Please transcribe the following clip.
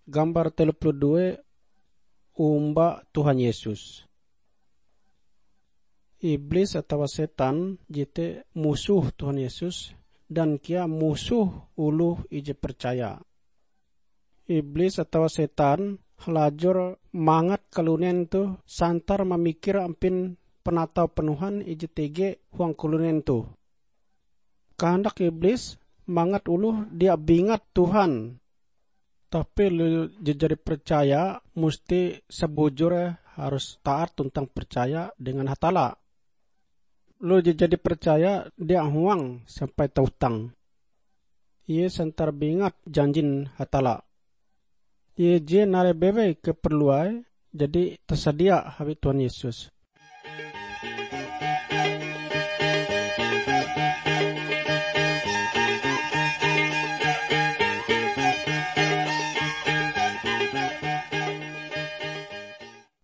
gambar 32 umba Tuhan Yesus. Iblis atau setan jite musuh Tuhan Yesus dan kia musuh uluh ije percaya. Iblis atau setan halajur mangat kalunen tu santar memikir ampin penatau penuhan ije tege huang kalunen tu. Kehendak iblis mangat uluh dia bingat Tuhan. Tapi lu jadi percaya mesti sebujurnya harus taat tentang percaya dengan hatala. Lu jadi percaya dia huang sampai tautang. Ia santar bingat janjin hatala. Ia je nare bebe keperluai jadi tersedia habis Tuhan Yesus.